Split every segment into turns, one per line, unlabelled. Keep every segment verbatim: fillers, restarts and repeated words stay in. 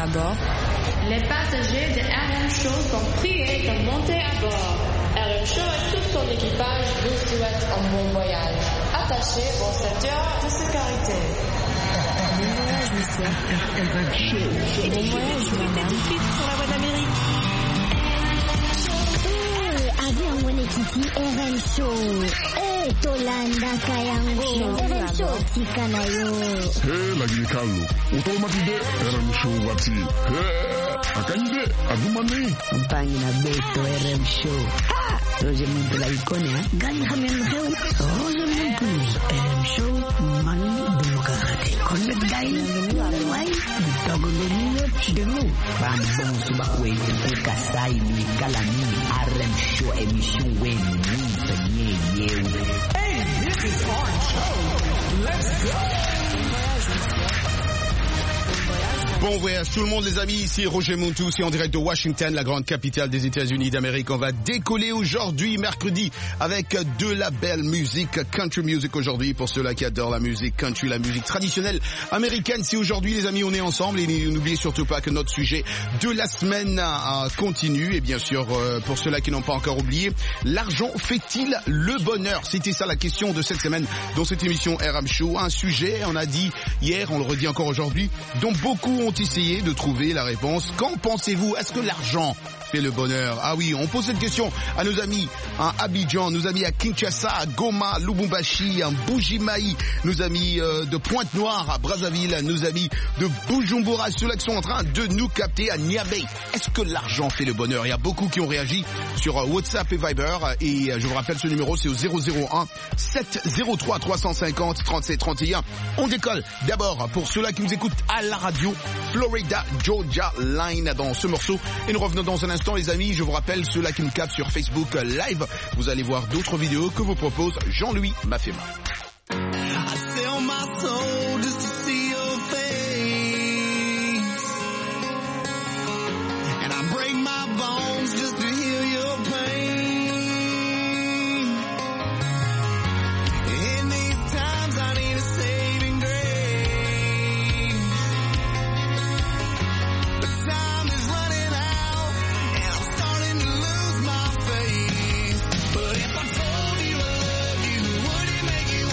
à bord.
Les passagers de R M Show sont priés de monter à bord. R M Show et tout son équipage vous souhaitent un bon voyage. Attachez vos ceintures de sécurité.
Bon voyage, monsieur. Bon voyage, madame. Sur la voie d'Amérique.
Avion Monekiti R M Show. Eh, Tolanda Kayango. R M Show, Tikanayo.
Eh, lagi Carlo. Automatide R M Show wati. Eh, akanyide, agumani.
Mpangi na Beto R M Show. Ha! Roger Muntu la ikone, ha? Gani hamen heu. Roger Muntu. R M Show, mani demokrate. Connect guy. Why? Dogo de nino, chidemu. Bam bom subakwe. Ukasai ni kalani. R M Show emission wen. Nye nye.
Hey, this is our show. Let's go.
Bon voyage tout le monde les amis, ici Roger Montou, c'est en direct de Washington, la grande capitale des États-Unis d'Amérique. On va décoller aujourd'hui, mercredi, avec de la belle musique, country music aujourd'hui, pour ceux-là qui adorent la musique country, la musique traditionnelle américaine. Si aujourd'hui les amis on est ensemble, et n'oubliez surtout pas que notre sujet de la semaine euh, continue, et bien sûr euh, pour ceux-là qui n'ont pas encore oublié, l'argent fait-il le bonheur? C'était ça la question de cette semaine dans cette émission R M Show, un sujet, on a dit hier, on le redit encore aujourd'hui, dont beaucoup ont essayé de trouver la réponse. Qu'en pensez-vous? Est-ce que l'argent fait le bonheur? Ah oui, on pose cette question à nos amis à Abidjan, nos amis à Kinshasa, à Goma, Lubumbashi, à Bujimaï, nos amis euh, de Pointe-Noire, à Brazzaville, nos amis de Bujumbura, ceux-là qui sont en train de nous capter à Niamey. Est-ce que l'argent fait le bonheur? Il y a beaucoup qui ont réagi sur euh, WhatsApp et Viber, et euh, je vous rappelle ce numéro, c'est au zéro zéro un sept zéro trois trois cent cinquante trente-sept trente et un. On décolle d'abord pour ceux-là qui nous écoutent à la radio, Florida Georgia Line dans ce morceau, et nous revenons dans un instant les amis. Je vous rappelle ceux-là qui nous captent sur Facebook Live, vous allez voir d'autres vidéos que vous propose Jean-Louis Mafema.
Make you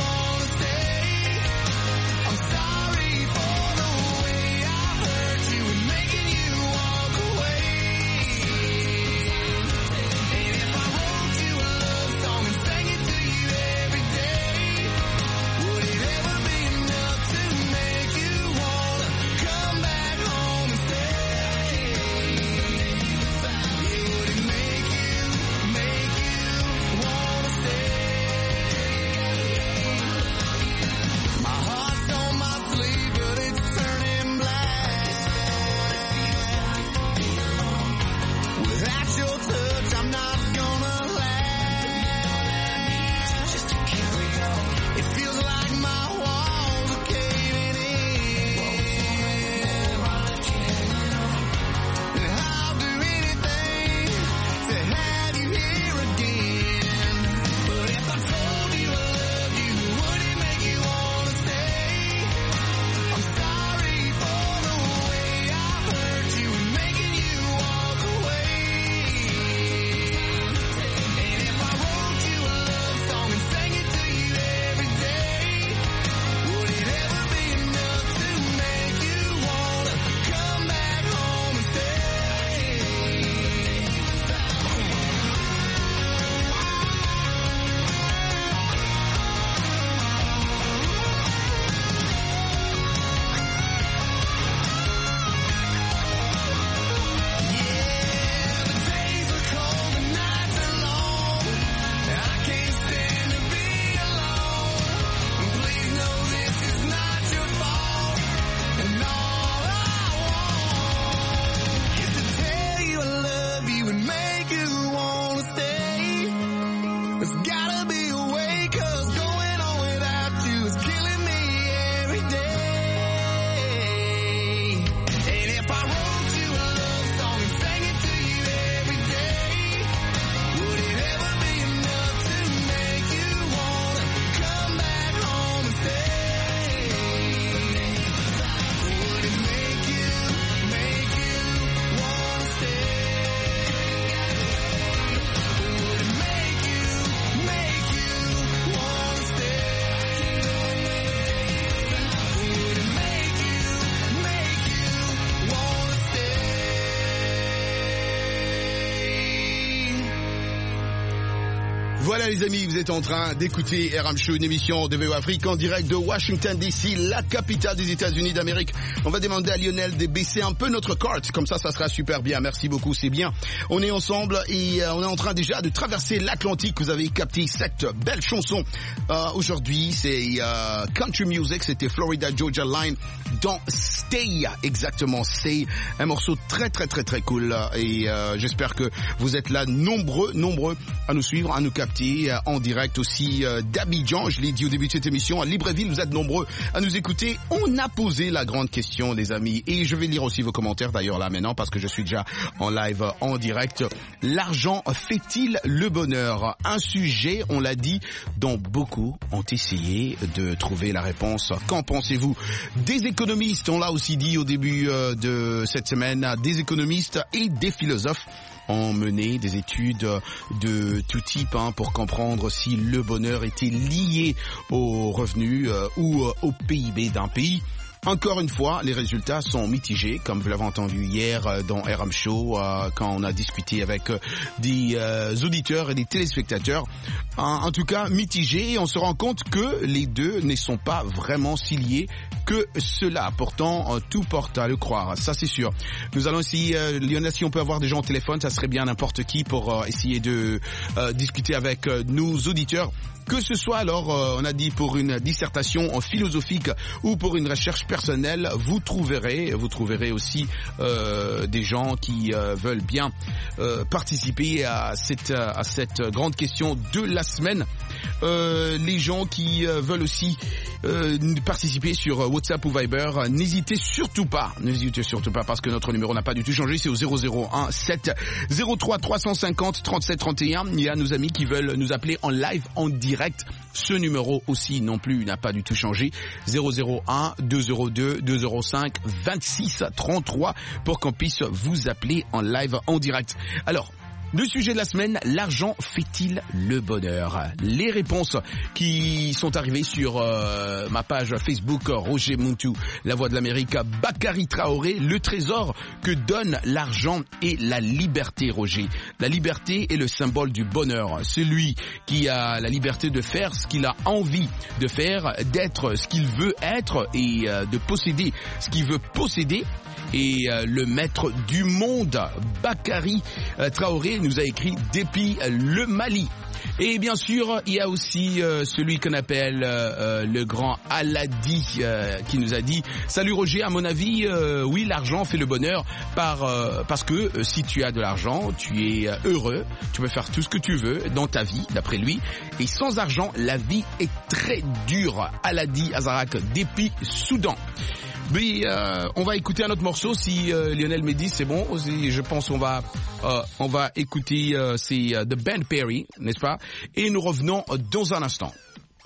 Voilà les amis, vous êtes en train d'écouter R M Show, une émission de V O Afrique en direct de Washington D C, la capitale des États-Unis d'Amérique. On va demander à Lionel de baisser un peu notre carte, comme ça ça sera super bien. Merci beaucoup, c'est bien. On est ensemble et euh, on est en train déjà de traverser l'Atlantique. Vous avez capté cette belle chanson. Euh, aujourd'hui c'est euh, Country Music, c'était Florida Georgia Line dans Stay, exactement. C'est un morceau très très très très cool et euh, j'espère que vous êtes là nombreux, nombreux à nous suivre, à nous capter en direct aussi euh, d'Abidjan. Je l'ai dit au début de cette émission, à Libreville, vous êtes nombreux à nous écouter. On a posé la grande question, les amis, et je vais lire aussi vos commentaires d'ailleurs là maintenant parce que je suis déjà en live en direct. L'argent fait-il le bonheur? Un sujet, on l'a dit, dont beaucoup ont essayé de trouver la réponse. Qu'en pensez-vous? Des économistes, on l'a aussi dit au début euh, de cette semaine, des économistes et des philosophes ont mené des études de tout type hein, pour comprendre si le bonheur était lié aux revenus euh, ou euh, au P I B d'un pays. Encore une fois, les résultats sont mitigés, comme vous l'avez entendu hier euh, dans R M Show, euh, quand on a discuté avec euh, des euh, auditeurs et des téléspectateurs. En, en tout cas, mitigés, et on se rend compte que les deux ne sont pas vraiment si liés que cela. Pourtant, euh, tout porte à le croire, ça c'est sûr. Nous allons essayer, euh, Lionel, si on peut avoir des gens au téléphone, ça serait bien n'importe qui pour euh, essayer de euh, discuter avec euh, nos auditeurs. Que ce soit alors, euh, on a dit pour une dissertation philosophique ou pour une recherche personnelle, vous trouverez, vous trouverez aussi euh, des gens qui euh, veulent bien euh, participer à cette à cette grande question de la semaine. Euh, les gens qui euh, veulent aussi euh, participer sur WhatsApp ou Viber, euh, n'hésitez surtout pas, n'hésitez surtout pas parce que notre numéro n'a pas du tout changé, c'est au zéro zéro un sept zéro trois trois cent cinquante trente-sept trente et un. Il y a nos amis qui veulent nous appeler en live, en direct. Ce numéro aussi non plus n'a pas du tout changé, zéro zéro un deux zéro deux deux zéro cinq vingt-six trente-trois pour qu'on puisse vous appeler en live, en direct. Alors, le sujet de la semaine, l'argent fait-il le bonheur? Les réponses qui sont arrivées sur euh, ma page Facebook, Roger Muntu, La Voix de l'Amérique, Bakary Traoré, le trésor que donne l'argent et la liberté, Roger. La liberté est le symbole du bonheur. Celui qui a la liberté de faire ce qu'il a envie de faire, d'être ce qu'il veut être et euh, de posséder ce qu'il veut posséder, et euh, le maître du monde. Bakary euh, Traoré nous a écrit depuis le Mali. Et bien sûr, il y a aussi euh, celui qu'on appelle euh, le grand Aladi euh, qui nous a dit « Salut Roger, à mon avis, euh, oui, l'argent fait le bonheur par euh, parce que euh, si tu as de l'argent, tu es euh, heureux, tu peux faire tout ce que tu veux dans ta vie, d'après lui. Et sans argent, la vie est très dure. » Aladi Azarak, depuis Soudan. Oui, euh, on va écouter un autre morceau si euh, Lionel me dit c'est bon. Aussi, je pense on va euh, on va écouter euh, c'est euh, The Ben Perry, n'est-ce pas? Et nous revenons euh, dans un instant.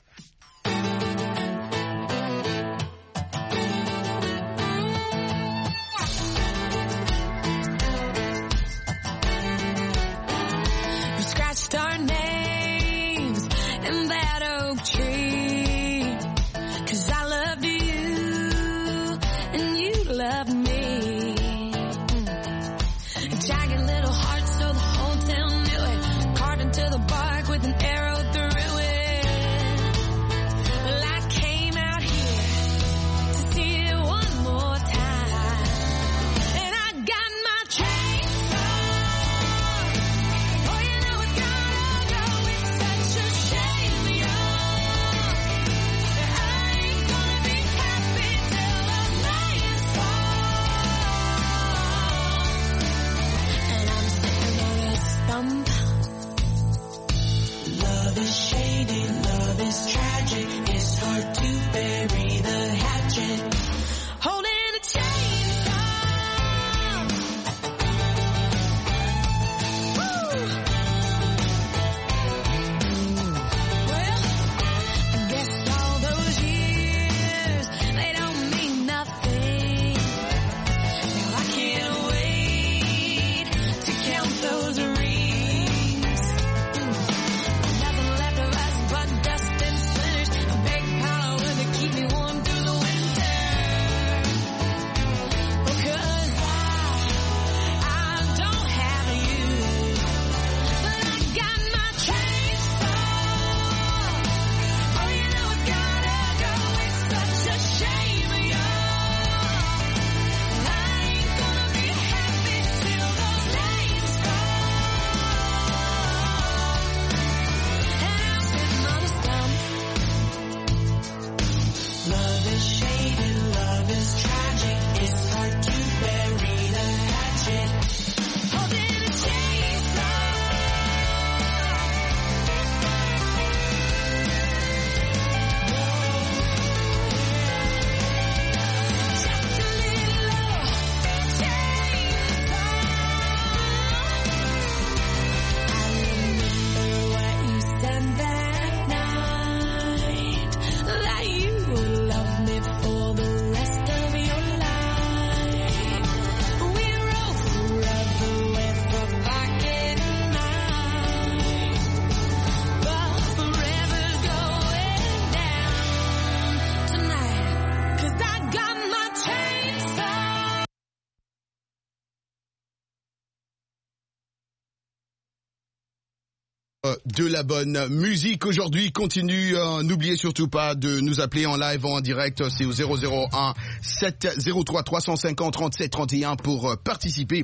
We scratched our names in that oak tree, 'cause I loved you and you loved me. A jagged little heart, so the whole town knew it. Carved into the bark with an arrow through it.
De la bonne musique aujourd'hui continue. Euh, n'oubliez surtout pas de nous appeler en live en direct. C'est au zéro zéro un sept zéro trois trois cent cinquante trente-sept trente et un pour euh, participer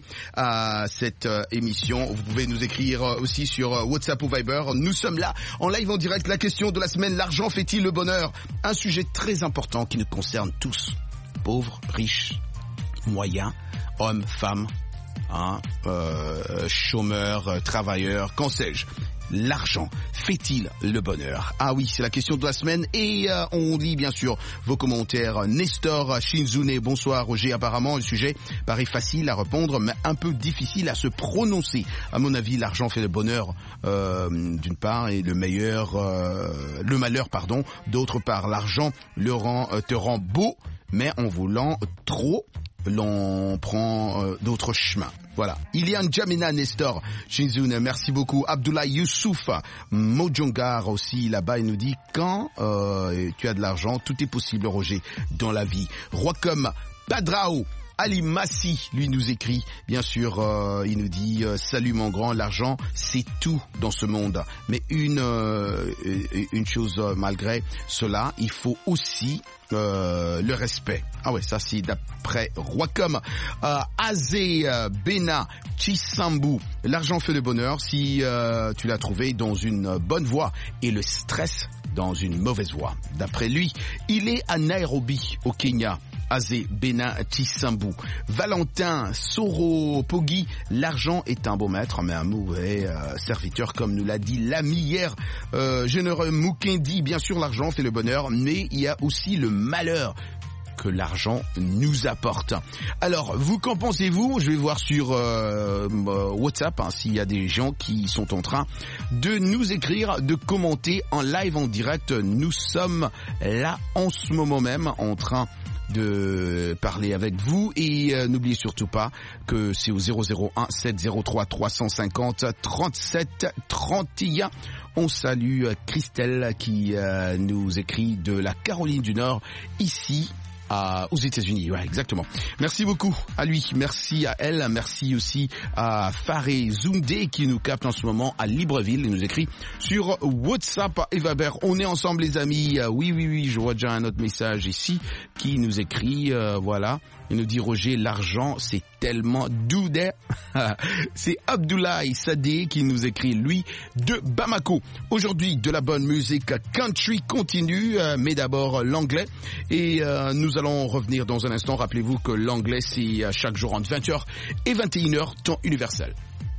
à cette euh, émission. Vous pouvez nous écrire euh, aussi sur euh, WhatsApp ou Viber. Nous sommes là en live en direct. La question de la semaine: l'argent fait-il le bonheur? Un sujet très important qui nous concerne tous, pauvres, riches, moyens, hommes, femmes, hein, euh, chômeurs, euh, travailleurs, qu'en sais-je. L'argent fait-il le bonheur? Ah oui, c'est la question de la semaine et euh, on lit bien sûr vos commentaires. Nestor Shinzune, bonsoir Roger. Apparemment, le sujet paraît facile à répondre, mais un peu difficile à se prononcer. À mon avis, l'argent fait le bonheur euh, d'une part et le meilleur, euh, le malheur, pardon, d'autre part. L'argent le rend, euh, te rend beau, mais en voulant trop, l'on prend euh, d'autres chemins. Voilà. Ilian Jamina Nestor Shinzune, merci beaucoup. Abdoulaye Youssouf Mojongar aussi là-bas, il nous dit quand euh, tu as de l'argent, tout est possible, Roger, dans la vie. Roi comme Padrao Ali Massi, lui, nous écrit, bien sûr, euh, il nous dit euh, salut mon grand, l'argent c'est tout dans ce monde, mais une euh, une chose euh, malgré cela, il faut aussi Euh, le respect. Ah ouais, ça c'est d'après Roicom. Euh, Azé euh, Bena Chisambu. L'argent fait le bonheur si euh, tu l'as trouvé dans une bonne voie et le stress dans une mauvaise voie. D'après lui, il est à Nairobi, au Kenya. Azé Bena Chisambu. Valentin Soro Poggi, l'argent est un beau maître, mais un mauvais euh, serviteur, comme nous l'a dit l'ami hier. Euh, généreux Mukendi, bien sûr, l'argent fait le bonheur, mais il y a aussi le malheur que l'argent nous apporte. Alors, vous, qu'en pensez-vous? Je vais voir sur euh, WhatsApp hein, s'il y a des gens qui sont en train de nous écrire, de commenter en live, en direct. Nous sommes là en ce moment même en train de parler avec vous et euh, n'oubliez surtout pas que c'est au zéro zéro un sept zéro trois trois cent cinquante trente-sept trente et un. On salue Christelle qui euh, nous écrit de la Caroline du Nord ici à, aux États-Unis. Ouais, exactement. Merci beaucoup à lui, merci à elle, merci aussi à Faré Zundé qui nous capte en ce moment à Libreville. Il nous écrit sur WhatsApp et Viber. On est ensemble les amis. Oui, oui, oui, je vois déjà un autre message ici qui nous écrit, euh, voilà. Il nous dit Roger, l'argent c'est tellement doudé. C'est Abdoulaye Sadé qui nous écrit, lui, de Bamako. Aujourd'hui, de la bonne musique country continue, euh, mais d'abord l'anglais. Et euh, nous allons revenir dans un instant. Rappelez-vous que l'anglais c'est chaque jour entre vingt heures et vingt et une heures, temps universel.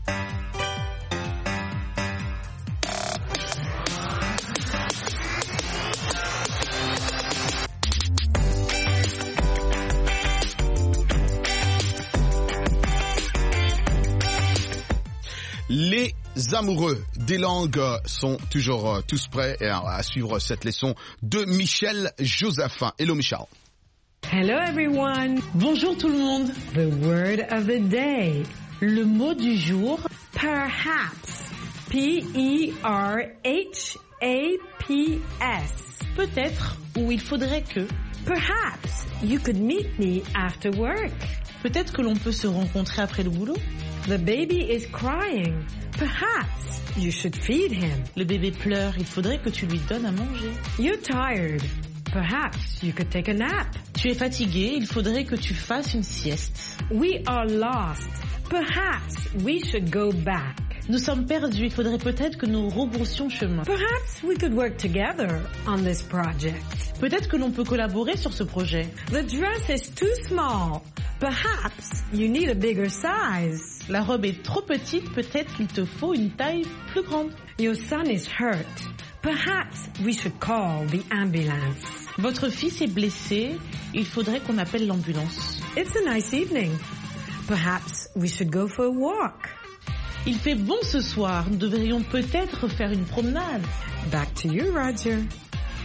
Les amoureux des langues sont toujours tous prêts à suivre cette leçon de Michel Josephin. Hello Michel.
Hello everyone.
Bonjour tout le monde.
The word of the day.
Le mot du jour,
perhaps. P E R H A P S.
Peut-être, ou il faudrait que.
Perhaps you could meet me after work.
Peut-être que l'on peut se rencontrer après le boulot.
The baby is crying. Perhaps you should feed him.
Le bébé pleure, il faudrait que tu lui donnes à manger.
You're tired. Perhaps you could take a nap.
Tu es fatigué, il faudrait que tu fasses une sieste.
We are lost. Perhaps we should go back.
Nous sommes perdus, il faudrait peut-être que nous rebroussions chemin.
Perhaps we could work together on this project.
Peut-être que l'on peut collaborer sur ce projet.
The dress is too small. Perhaps you need a bigger size.
La robe est trop petite, peut-être qu'il te faut une taille plus grande.
Your son is hurt. Perhaps we should call the ambulance.
Votre fils est blessé, il faudrait qu'on appelle l'ambulance.
It's a nice evening. Perhaps we should go for a walk.
Il fait bon ce soir, nous devrions peut-être faire une promenade.
Back to you, Roger.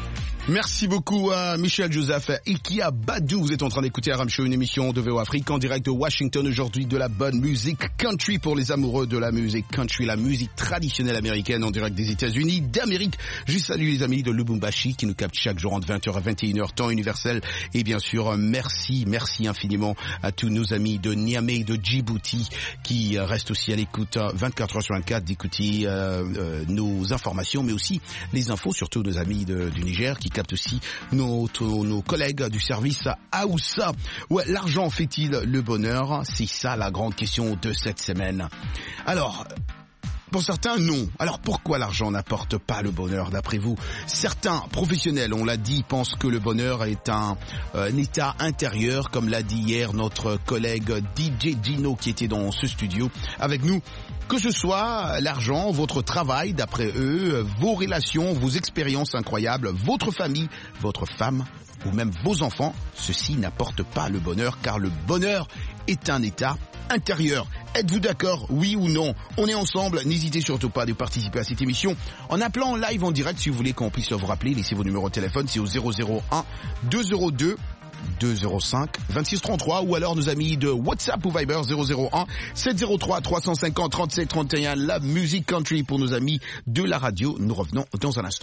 Merci beaucoup à Michel Joseph et Kia Badou. Vous êtes en train d'écouter R M Show, une émission de V O Afrique en direct de Washington aujourd'hui, de la bonne musique country pour les amoureux de la musique country, la musique traditionnelle américaine en direct des États-Unis d'Amérique. Je salue les amis de Lubumbashi qui nous captent chaque jour entre vingt heures à vingt et une heures temps universel. Et bien sûr, merci, merci infiniment à tous nos amis de Niamey, de Djibouti qui restent aussi à l'écoute vingt-quatre heures sur vingt-quatre d'écouter euh, euh, nos informations, mais aussi les infos, surtout nos amis de, du Niger qui captent aussi nos, nos collègues du service Aoussa. Ouais, l'argent fait-il le bonheur? C'est ça la grande question de cette semaine. Alors, pour certains, non. Alors pourquoi l'argent n'apporte pas le bonheur d'après vous? Certains professionnels, on l'a dit, pensent que le bonheur est un, euh, un état intérieur, comme l'a dit hier notre collègue D J Gino qui était dans ce studio avec nous. Que ce soit l'argent, votre travail, d'après eux, vos relations, vos expériences incroyables, votre famille, votre femme ou même vos enfants, ceci n'apporte pas le bonheur car le bonheur est un état intérieur. Êtes-vous d'accord, oui ou non? On est ensemble, n'hésitez surtout pas de participer à cette émission en appelant live en direct si vous voulez qu'on puisse vous rappeler. Laissez vos numéros de téléphone, c'est au zéro zéro un deux zéro deux deux zéro cinq vingt-six trente-trois ou alors nos amis de WhatsApp ou Viber zéro zéro un sept zéro trois trois cent cinquante trente-sept trente et un. La musique country pour nos amis de la radio. Nous revenons dans un instant.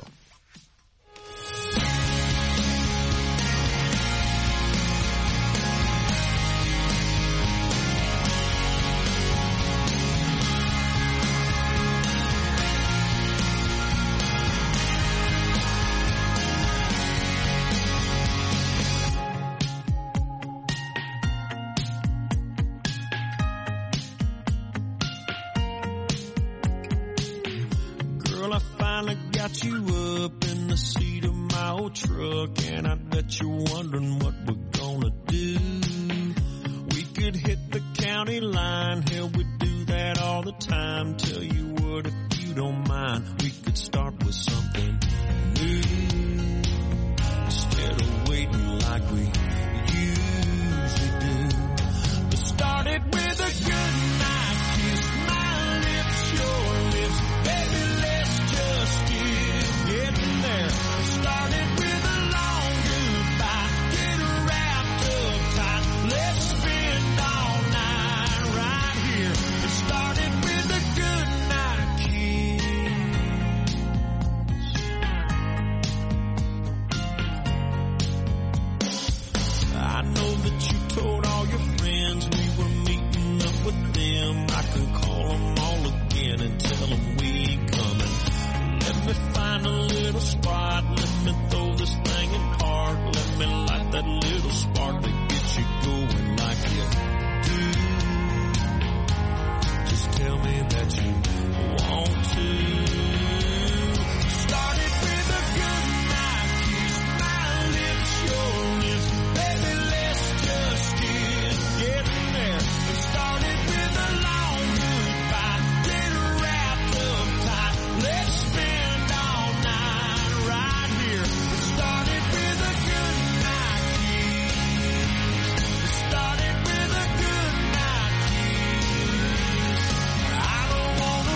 You up in the seat of my old truck, and I bet you're wondering what we're gonna do. We could hit the county line, hell, we do that all the time. Tell you what, if you don't mind, we could start with something new instead of waiting like we usually do. Let's start it with a good night kiss, my lips, your lips, baby, let's just getting there. Started with a long goodbye, get wrapped up tight. Let's spend all night right here. It started with a good night kiss. I know that you told all your friends we were meeting up with them. I can call them all again and tell them we ain't coming. Let me find a little spot, let me throw this thing in park, let me light that little spark that gets you going like you do. Just tell me that you want to. Started with a good night kiss, my lips, your lips, baby, let's just get getting there. It started with a long goodbye, get wrapped up tight, let's spend I don't wanna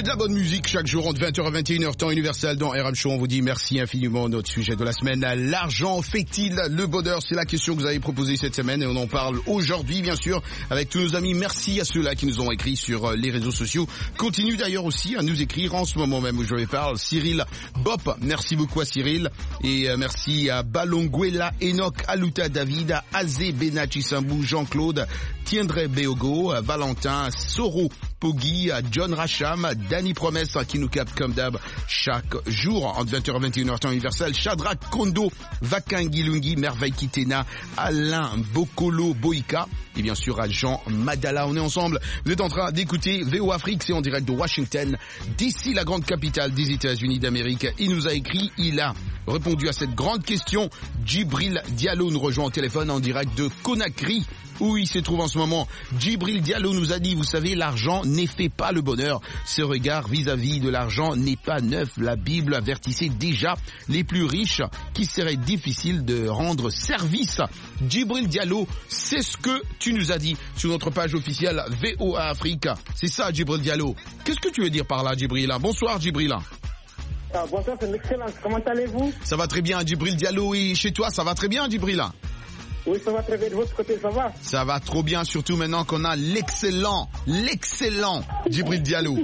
de la bonne musique chaque jour entre vingt heures et vingt et une heures temps universel dans R M Show. On vous dit merci infiniment. Notre sujet de la semaine, l'argent fait-il le bonheur? C'est la question que vous avez proposée cette semaine et on en parle aujourd'hui bien sûr avec tous nos amis. Merci à ceux-là qui nous ont écrit sur les réseaux sociaux. Continue d'ailleurs aussi à nous écrire en ce moment même où je les parle. Cyril Bop, merci beaucoup à Cyril et merci à Balonguela, Enoch, Aluta David, Azé Benachi Sambou, Jean-Claude, Tiendre Beogo, Valentin, Soro Poggi, John Racham, Danny Promesse qui nous capte comme d'hab chaque jour entre vingt heures et vingt et une heures temps universel, Shadrach Kondo, Vakangi Lungi, Merveille Kitena, Alain Bokolo Boïka et bien sûr à Jean Madala. On est ensemble, vous êtes en train d'écouter V O Afrique, c'est en direct de Washington, d'ici la grande capitale des États-Unis d'Amérique. Il nous a écrit, il a répondu à cette grande question. Djibril Diallo nous rejoint au téléphone en direct de Conakry, où il se trouve en ce moment. Djibril Diallo nous a dit, vous savez, l'argent n'effet pas le bonheur. Ce regard vis-à-vis de l'argent n'est pas neuf. La Bible avertissait déjà les plus riches qu'il serait difficile de rendre service. Djibril Diallo, c'est ce que tu nous as dit sur notre page officielle V O A Afrique. C'est ça, Djibril Diallo. Qu'est-ce que tu veux dire par là, Djibril? Bonsoir, Djibril.
Ah, bonsoir, c'est l'excellence. Comment allez-vous?
Ça va très bien, Djibril Diallo. Et chez toi, ça va très bien, Djibril?
Oui, ça va très bien. De votre côté, ça va? Ça
va trop bien, surtout maintenant qu'on a l'excellent, l'excellent Djibril Diallo.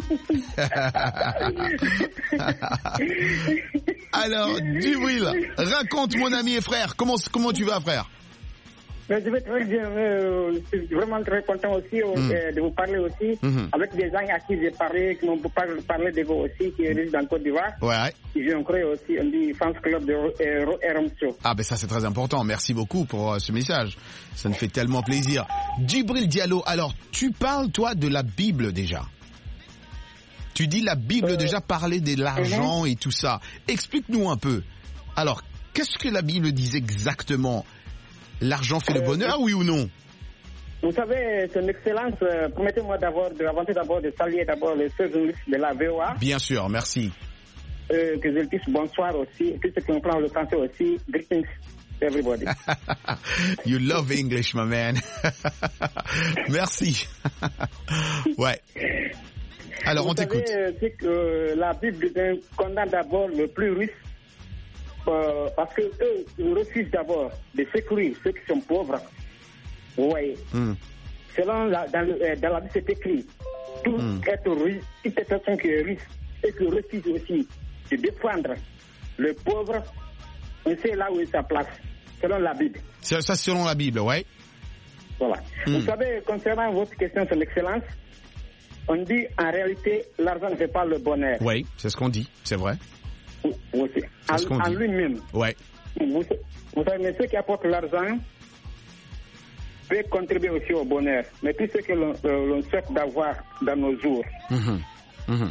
Alors, Djibril, raconte mon ami et frère, comment, comment tu vas, frère?
Mais je vais très bien. Euh, je suis vraiment très content aussi euh, mm. de vous parler aussi mm-hmm. avec des gens à qui j'ai parlé, qui m'ont parlé de vous aussi, qui résident en Côte d'Ivoire.
Ouais.
Et j'ai créé aussi un dit fans club de R M Show.
Ah ben ça c'est très important. Merci beaucoup pour euh, ce message. Ça me fait tellement plaisir. Djibril Diallo, alors tu parles toi de la Bible déjà. Tu dis la Bible euh, déjà parlait de l'argent mm-hmm. et tout ça. Explique-nous un peu. Alors, qu'est-ce que la Bible dit exactement? L'argent fait le bonheur, euh, oui ou non?
Vous savez, son excellence, euh, permettez-moi d'abord, de, avant d'abord de saluer d'abord les sœurs journalistes de la V O A.
Bien sûr, merci.
Euh, que je le dise bonsoir aussi, et tous ceux qui comprennent le français aussi, greetings to everybody.
You love English, my man. Merci. Ouais. Alors,
vous
on
savez,
t'écoute.
C'est que euh, la Bible condamne d'abord le plus riche. Euh, parce que eux, ils refusent d'abord de secourir ceux qui sont pauvres. Vous voyez. Mm. Selon la, dans, le, euh, dans la Bible, c'est écrit, tout mm. être riche, toute personne qui est riche et qui refuse aussi de défendre le pauvre, on sait là où est sa place, selon la Bible.
C'est ça selon la Bible, ouais.
Voilà. Mm. Vous savez, concernant votre question sur l'excellence, on dit en réalité, l'argent ne fait pas le bonheur.
Oui, c'est ce qu'on dit, c'est vrai.
Oui, en, en lui-même.
Ouais.
Vous, vous savez, mais ceux qui apportent l'argent peuvent contribuer aussi au bonheur. Mais tout ce que l'on, euh, l'on souhaite d'avoir dans nos jours.
Mm-hmm. Mm-hmm.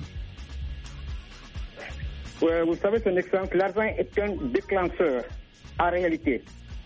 Euh, vous savez, son excellence, l'argent est un déclencheur, en réalité.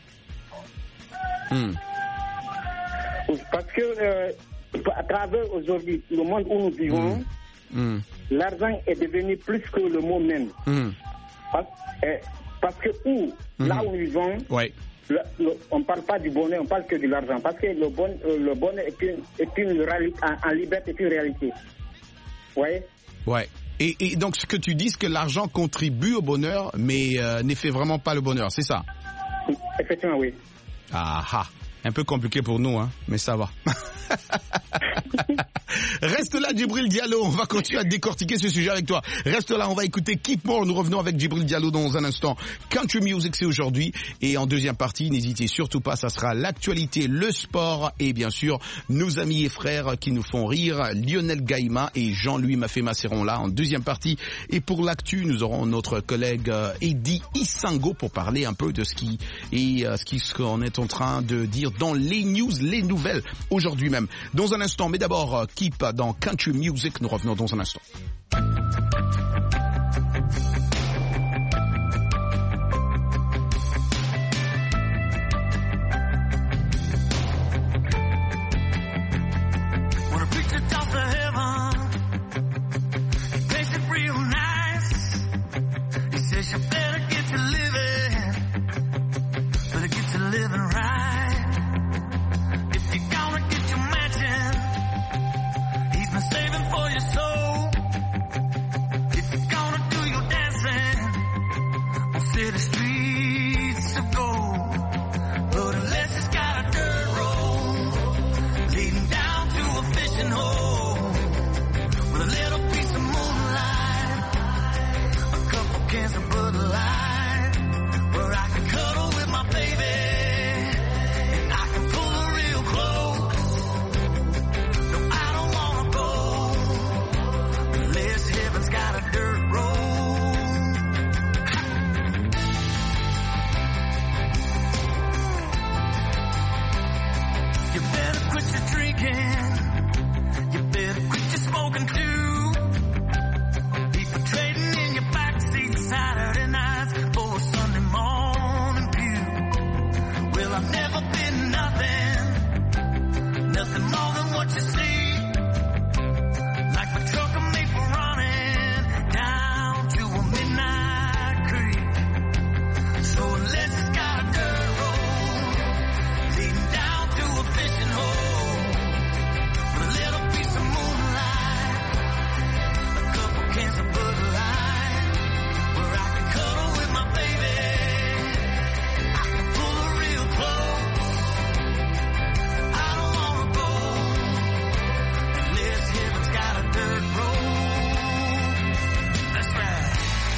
Mm.
Parce que, euh, à travers aujourd'hui, le monde où nous vivons, mm. Mm. l'argent est devenu plus que le mot même. Mm. Parce, euh, parce que où, mm. là où nous vivons,
ouais.
le, le, on ne parle pas du bonheur, on parle que de l'argent. Parce que le, bon, euh, le bonheur est une, est une réalité, en, en liberté est une réalité. Vous voyez?
Ouais. Et, et donc ce que tu dis, c'est que l'argent contribue au bonheur, mais euh, ne fait vraiment pas le bonheur, c'est ça?
Effectivement, oui.
Ah ah. Un peu compliqué pour nous, hein, mais ça va. Reste là, Djibril Diallo. On va continuer à décortiquer ce sujet avec toi. Reste là, on va écouter Keep More. Nous revenons avec Djibril Diallo dans un instant. Country Music, c'est aujourd'hui. Et en deuxième partie, n'hésitez surtout pas, ça sera l'actualité, le sport et bien sûr, nos amis et frères qui nous font rire. Lionel Gaïma et Jean-Louis Mafema seront là en deuxième partie. Et pour l'actu, nous aurons notre collègue Eddie Isango pour parler un peu de ce qui est, ce qui, ce qu'on est en train de dire dans les news, les nouvelles aujourd'hui même. Dans un instant, mais d'abord, Keep dans Country Music. Nous revenons dans un instant.
Saving for your soul.
city streets of gold, but unless it's got a dirt road leading down to a fishing hole with a little piece of moonlight, a couple cans of Bud Light, where I can cuddle with my baby and I can pull her real close. No, I don't wanna go unless heaven's got a dirt road. You better quit your drinking, you better quit your smoking too. People trading in your backseat Saturday nights for a Sunday morning pew. Well, I've never been nothing, nothing more than what you see. Like my truck I'm made for running down to a midnight creek. So unless it's got a dirt road leading down to a fishing hole with a little piece of moonlight, a couple cans of Bud Light, where I can cuddle with my baby, I can pull her real close. I don't wanna go unless heaven's got a dirt road. That's right.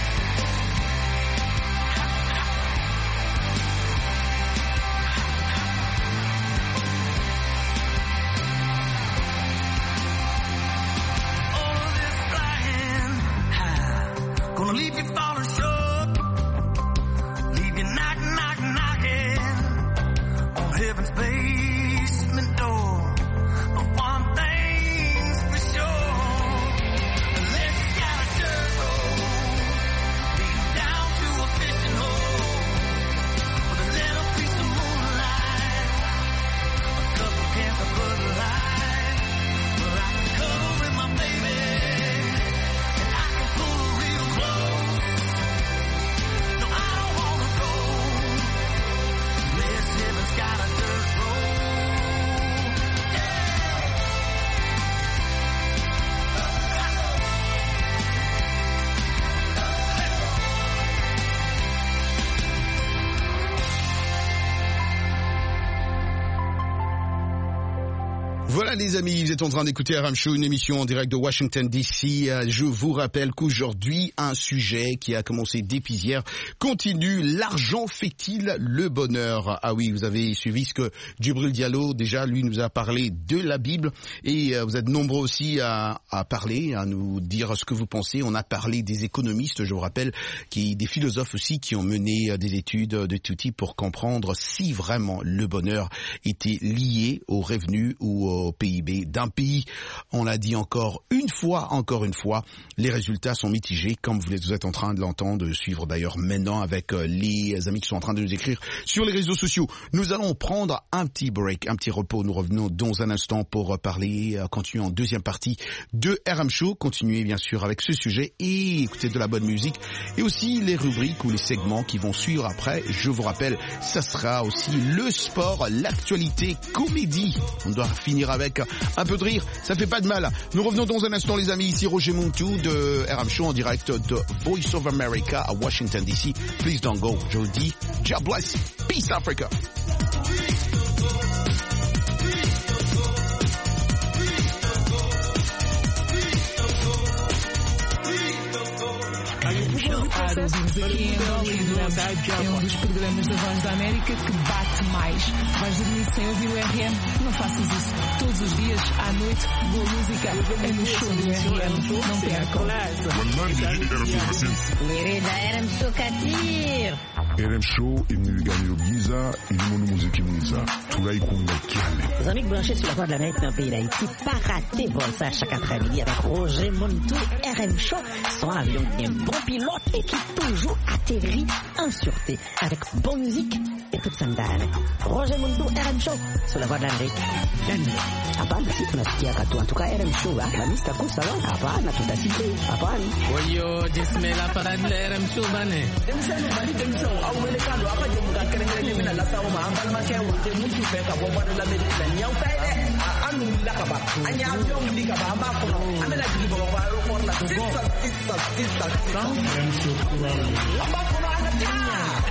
All of this flying high, gonna leave you falling short, leave you knock, knock, knocking on heaven's basement door. But one thing's for sure, unless you got a dirt road leading down to a fishing hole with a little piece of moonlight, a couple cans of Bud Light, where I can cuddle with my baby and I can pull her real close. No, I don't wanna go unless heaven's got a dirt road.
Voilà les amis, vous êtes en train d'écouter R M Show, une émission en direct de Washington D C. Je vous rappelle qu'aujourd'hui, un sujet qui a commencé depuis hier continue. L'argent fait-il le bonheur? Ah oui, vous avez suivi ce que Djibril Diallo, déjà, lui nous a parlé de la Bible. Et euh, vous êtes nombreux aussi à, à parler, à nous dire ce que vous pensez. On a parlé des économistes, je vous rappelle, qui, des philosophes aussi qui ont mené des études de tout type pour comprendre si vraiment le bonheur était lié aux revenus ou au P I B d'un pays. On l'a dit encore une fois, encore une fois, les résultats sont mitigés, comme vous êtes en train de l'entendre, de suivre d'ailleurs maintenant avec les amis qui sont en train de nous écrire sur les réseaux sociaux. Nous allons prendre un petit break, un petit repos. Nous revenons dans un instant pour parler, continuer en deuxième partie de R M Show, continuer bien sûr avec ce sujet et écouter de la bonne musique et aussi les rubriques ou les segments qui vont suivre après. Je vous rappelle, ça sera aussi le sport, l'actualité, comédie. On doit finir avec un peu de rire, ça fait pas de mal. Nous revenons dans un instant les amis, ici Roger Montou de R M Show en direct de Voice of America à Washington D C. Please don't go, je vous le dis. God bless, peace Africa.
É um dos programas da Voz da América que bate mais. Vais dormir sem ouvir o R M? Não faças isso. Todos os dias, à noite, boa música é no show do R M. Não percam.
Querida R M Show Katir.
R M Show imnigani giza ilimono muziki mwiza tulaikunga kiale.
Les amis branchés sur la Voix de l'Amérique dans le pays d'Haïti, pas raté bon ça chaque après-midi avec Roger Montou, R M Show, son avion qui est un bon pilote et qui toujours atterrit en sûreté avec bonne musique et ikut sandani. Roger Muntu R M Show sulla voix d'Amerique. Hapana, sisi tunasikia katu antuka R M Show ah, Mister Kusa wa hapana, tutasikia hapana.
Wayo jismela para R M Show bane.
Demsano bali demso au melekano apa je muka kerengene mina la tawo ma ambal ma kewo te mutu fe ka bo bada la medina nyau pele anu la ka ba anya avion li ka ba amba ko amela ji bo ba ro ko la sisa sisa sisa amba ko na ana tia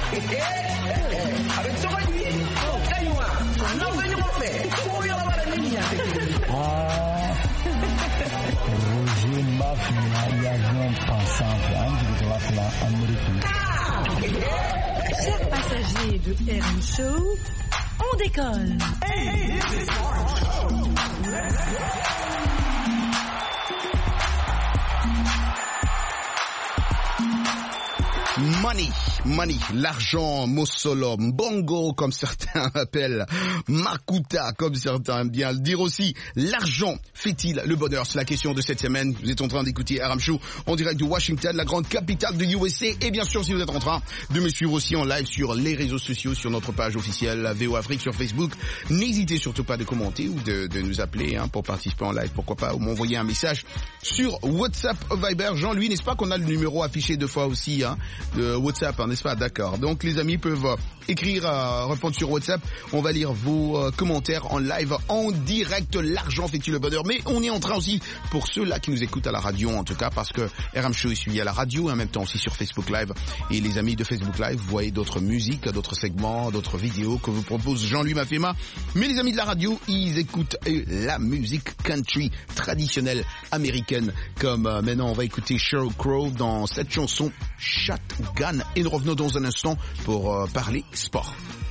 avec ce qu'on dit kaywa non mais nous on fait ko yo ba la niña ah Roger Mafia y a non pensant Andrew de la Fla Amérique.
Chers passagers de R M Show, on décolle. Hey, this is R M Show.
Money, money, l'argent, Mosolo, Mbongo, comme certains appellent, Makuta, comme certains aiment bien le dire aussi. L'argent fait-il le bonheur? C'est la question de cette semaine. Vous êtes en train d'écouter R M Show en direct de Washington, la grande capitale de U S A. Et bien sûr, si vous êtes en train de me suivre aussi en live sur les réseaux sociaux, sur notre page officielle V O Afrique sur Facebook, n'hésitez surtout pas de commenter ou de, de nous appeler hein, pour participer en live. Pourquoi pas, ou m'envoyer un message sur WhatsApp, Viber. Jean-Louis, n'est-ce pas qu'on a le numéro affiché deux fois aussi hein, de WhatsApp, hein, n'est-ce pas? D'accord. Donc les amis peuvent euh, écrire, euh, répondre sur WhatsApp. On va lire vos euh, commentaires en live, en direct. L'argent fait-il le bonheur? Mais on est en train aussi, pour ceux-là qui nous écoutent à la radio en tout cas, parce que R M Show est suivi à la radio, en même temps aussi sur Facebook Live. Et les amis de Facebook Live, vous voyez d'autres musiques, d'autres segments, d'autres vidéos que vous propose Jean-Louis Mafema. Mais les amis de la radio, ils écoutent euh, la musique country traditionnelle américaine. Comme euh, maintenant, on va écouter Sheryl Crow dans cette chanson Shotgun. Et nous revenons dans un instant pour euh, parler sport.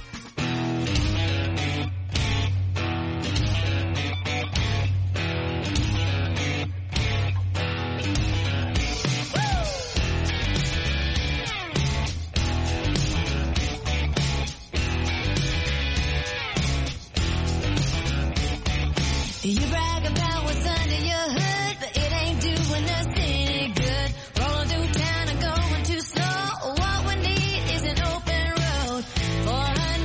You brag about what's under your hood, but it ain't doing us any good. Rolling through town and going too slow. What we need is an open road. four hundred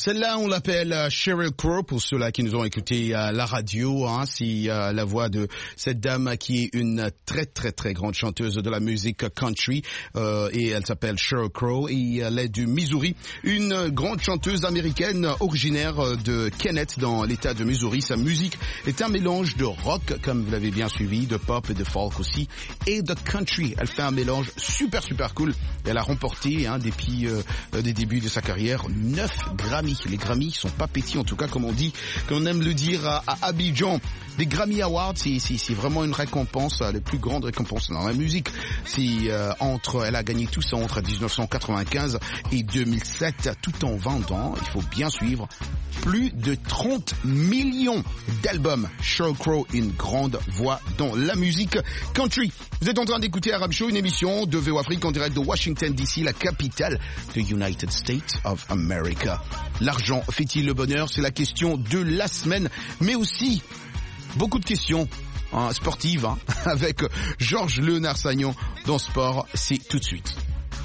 Celle-là, on l'appelle euh, Sheryl Crow, pour ceux-là qui nous ont écouté à euh, la radio. Hein, c'est euh, la voix de cette dame qui est une très très très grande chanteuse de la musique country. Euh, et elle s'appelle Sheryl Crow et elle est du Missouri. Une grande chanteuse américaine originaire de Kennett dans l'État de Missouri. Sa musique est un mélange de rock, comme vous l'avez bien suivi, de pop et de folk aussi, et de country. Elle fait un mélange super super cool. Elle a remporté, hein, depuis euh, des débuts de sa carrière, neuf Grammy. Les Grammy sont pas petits, en tout cas, comme on dit, comme on aime le dire à, à Abidjan. Les Grammy Awards, c'est, c'est, c'est vraiment une récompense, la plus grande récompense dans la musique. C'est euh, entre, elle a gagné tout ça entre dix-neuf cent quatre-vingt-quinze et deux mille sept, tout en vendant, il faut bien suivre, plus de trente millions d'albums. Sheryl Crow, une grande voix dans la musique country. Vous êtes en train d'écouter Arab Show, une émission de V O Afrique en direct de Washington D C, la capitale de United States of America. L'argent fait-il le bonheur? C'est la question de la semaine, mais aussi beaucoup de questions hein, sportives hein, avec Georges Léonard Sagnon dans Sport. C'est tout de suite.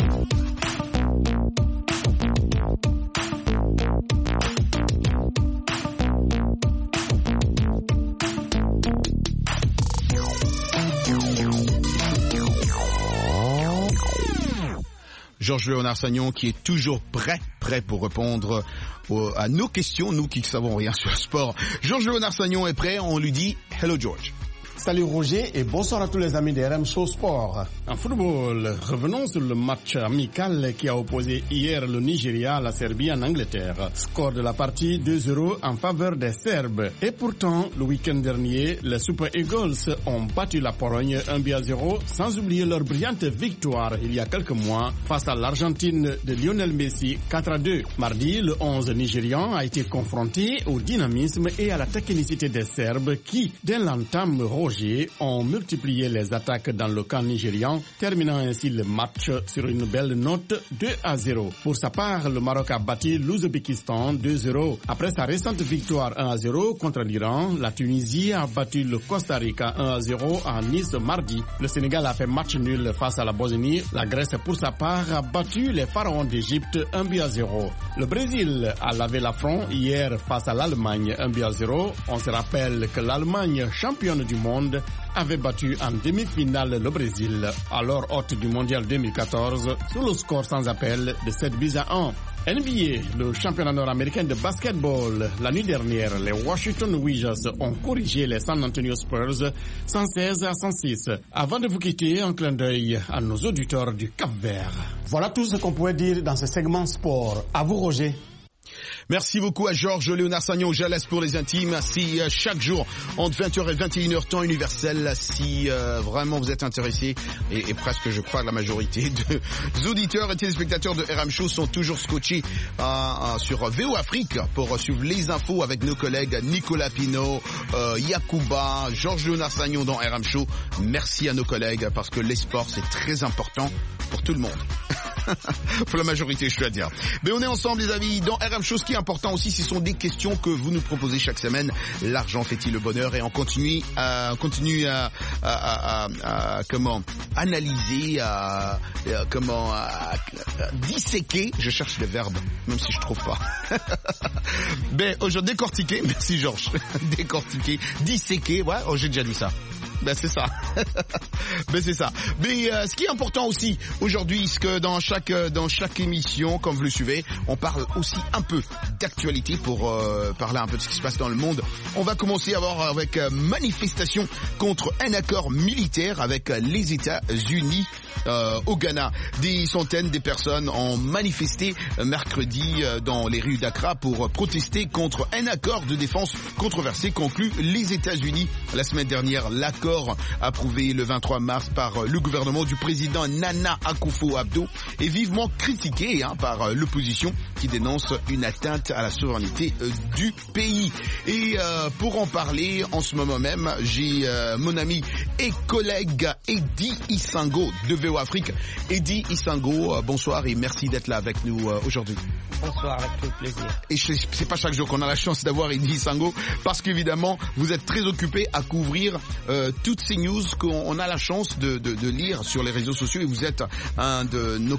Georges Léonard Sagnon qui est toujours prêt, prêt pour répondre aux, à nos questions, nous qui ne savons rien sur le sport. Georges Léonard Sagnon est prêt, on lui dit « Hello George ».
Salut Roger et bonsoir à tous les amis de R M Show Sport.
En football, revenons sur le match amical qui a opposé hier le Nigeria à la Serbie en Angleterre. Score de la partie deux zéro en faveur des Serbes. Et pourtant, le week-end dernier, les Super Eagles ont battu la Pologne un but à zéro, sans oublier leur brillante victoire il y a quelques mois face à l'Argentine de Lionel Messi quatre à deux. Mardi, le onze nigérian a été confronté au dynamisme et à la technicité des Serbes qui, dès l'entame rouge, ont multiplié les attaques dans le camp nigérian, terminant ainsi le match sur une belle note deux à zéro. Pour sa part, le Maroc a battu l'Ouzbékistan deux zéro. Après sa récente victoire un à zéro contre l'Iran, la Tunisie a battu le Costa Rica un à zéro à Nice mardi. Le Sénégal a fait match nul face à la Bosnie. La Grèce, pour sa part, a battu les Pharaons d'Égypte un but à zéro. Le Brésil a lavé l'affront hier face à l'Allemagne un but à zéro. On se rappelle que l'Allemagne, championne du monde, avait battu en demi-finale le Brésil, alors hôte du mondial deux mille quatorze, sur le score sans appel de sept buts à un. N B A, le championnat nord-américain de basketball. La nuit dernière, les Washington Wizards ont corrigé les San Antonio Spurs cent seize à cent six. Avant de vous quitter, un clin d'œil à nos auditeurs du Cap-Vert.
Voilà tout ce qu'on pouvait dire dans ce segment sport. À vous, Roger.
Merci beaucoup à Georges Léonard Sagnon. Je laisse pour les intimes. Si euh, chaque jour entre vingt heures et vingt et une heures temps universel, si euh, vraiment vous êtes intéressés, et, et presque je crois la majorité de, des auditeurs et téléspectateurs de R M Show sont toujours scotchés euh, euh, sur V O Afrique pour suivre les infos avec nos collègues Nicolas Pinault, euh, Yacouba, Georges Léonard Sagnon dans R M Show. Merci à nos collègues parce que les sports c'est très important pour tout le monde. Pour la majorité, je dois dire. Mais on est ensemble, les amis, dans R M Show. Ce qui est important aussi, ce sont des questions que vous nous proposez chaque semaine. L'argent fait-il le bonheur? Et on continue à, on continue à, à, à, à, à comment analyser, à, à comment à, à disséquer. Je cherche le verbe, même si je trouve pas. Ben, aujourd'hui, décortiquer. Merci, Georges. Décortiquer, disséquer. Ouais, oh, j'ai déjà dit ça. Ben c'est ça. ben c'est ça. Mais euh, ce qui est important aussi aujourd'hui, c'est que dans chaque dans chaque émission, comme vous le suivez, on parle aussi un peu d'actualité pour euh, parler un peu de ce qui se passe dans le monde. On va commencer à voir avec euh, manifestation contre un accord militaire avec les États-Unis euh, au Ghana. Des centaines de personnes ont manifesté euh, mercredi euh, dans les rues d'Accra pour euh, protester contre un accord de défense controversé conclu les États-Unis la semaine dernière. L'accord approuvé le vingt-trois mars par le gouvernement du président Nana Akufo-Addo est vivement critiqué hein, par l'opposition qui dénonce une atteinte à la souveraineté euh, du pays. Et euh, pour en parler en ce moment même, j'ai euh, mon ami et collègue Eddie Isango de V O Afrique. Eddie Isango, euh, bonsoir et merci d'être là avec nous euh, aujourd'hui.
Bonsoir, avec tout plaisir.
Et c'est pas chaque jour qu'on a la chance d'avoir Eddie Isango parce qu'évidemment vous êtes très occupé à couvrir euh, toutes ces news qu'on a la chance de, de, de lire sur les réseaux sociaux et vous êtes un de nos collègues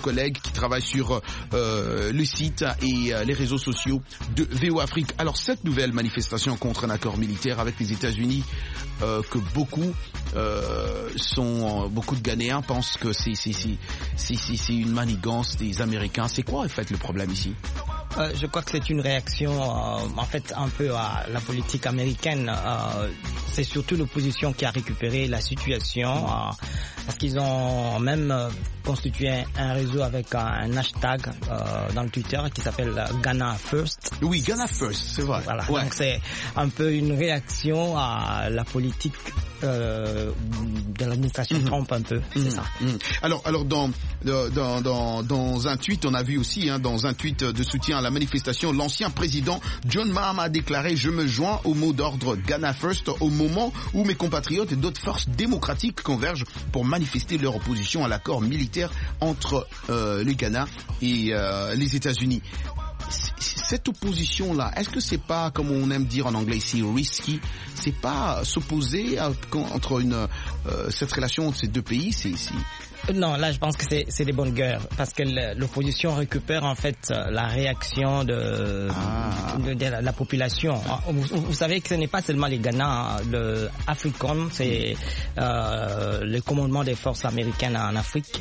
collègues qui travaillent sur euh, le site et euh, les réseaux sociaux de V O Afrique. Alors cette nouvelle manifestation contre un accord militaire avec les États-Unis, euh, que beaucoup euh, sont, beaucoup de Ghanéens pensent que c'est c'est c'est c'est c'est une manigance des Américains. C'est quoi en fait le problème ici?
Euh, je crois que c'est une réaction euh, en fait un peu à la politique américaine. Euh, c'est surtout l'opposition qui a récupéré la situation euh, parce qu'ils ont même euh, constitué un réseau avec un, un hashtag euh, dans le Twitter qui s'appelle Ghana First.
Oui, Ghana First, c'est vrai.
Voilà,
ouais.
Donc c'est un peu une réaction à la politique euh, de l'administration mmh. Trump un peu, c'est mmh. ça.
Mmh. Alors, alors dans, dans dans dans un tweet, on a vu aussi, hein, dans un tweet de soutien à la manifestation, l'ancien président John Mahama a déclaré: je me joins au mot d'ordre Ghana First au moment où mes compatriotes et d'autres forces démocratiques convergent pour manifester leur opposition à l'accord militaire entre euh, le Ghana et euh, les États-Unis. Cette opposition-là, est-ce que c'est pas, comme on aime dire en anglais ici, risky? C'est pas s'opposer à, entre une euh, cette relation entre ces deux pays? C'est, c'est...
Non, là je pense que c'est, c'est des bonnes guerres parce que l'opposition récupère en fait la réaction de, ah. de, de la, la population. Vous, vous savez que ce n'est pas seulement les Ghana, le AFRICOM, c'est euh, le commandement des forces américaines en Afrique.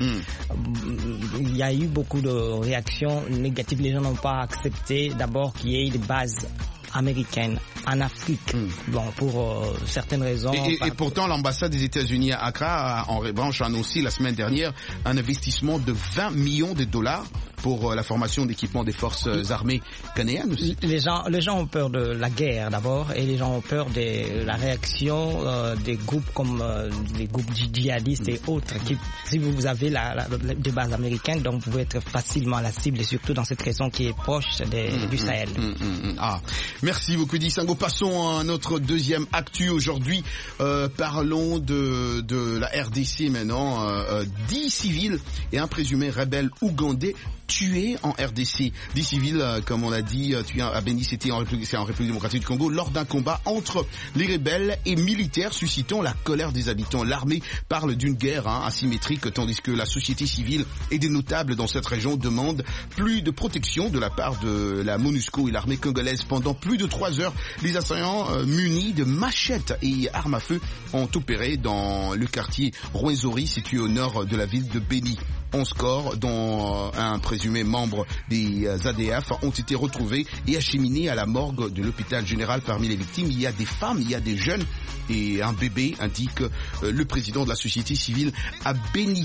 Mm. Il y a eu beaucoup de réactions négatives. Les gens n'ont pas accepté d'abord qu'il y ait des bases américaine en Afrique. Mm. Bon, pour euh, certaines raisons.
Et, et, et pourtant, l'ambassade des États-Unis à Accra a en revanche annoncé la semaine dernière un investissement de vingt millions de dollars pour euh, la formation d'équipement des forces euh, armées ghanéennes aussi.
Les gens, les gens ont peur de la guerre d'abord, et les gens ont peur de la réaction euh, des groupes comme euh, les groupes djihadistes mm. et autres. Qui, si vous avez la, la, la, des bases américaines, donc vous pouvez être facilement la cible, et surtout dans cette région qui est proche des, mm, du Sahel.
Mm, mm, mm, ah. Merci beaucoup Dissango. Passons à notre deuxième actu aujourd'hui. Euh, parlons de, de la R D C maintenant. Euh, dix civils et un présumé rebelle ougandais tués en R D C. Dix civils, euh, comme on l'a dit, tués à Beni, c'était en République, c'est en République démocratique du Congo, lors d'un combat entre les rebelles et militaires, suscitant la colère des habitants. L'armée parle d'une guerre hein, asymétrique, tandis que la société civile et des notables dans cette région demandent plus de protection de la part de la MONUSCO et l'armée congolaise. Pendant plus de trois heures, les assaillants euh, munis de machettes et armes à feu ont opéré dans le quartier Rwenzori, situé au nord de la ville de Beni. onze corps, dont un présumé membre des A D F, ont été retrouvés et acheminés à la morgue de l'hôpital général. Parmi les victimes, il y a des femmes, il y a des jeunes et un bébé, indique euh, le président de la société civile à Beni.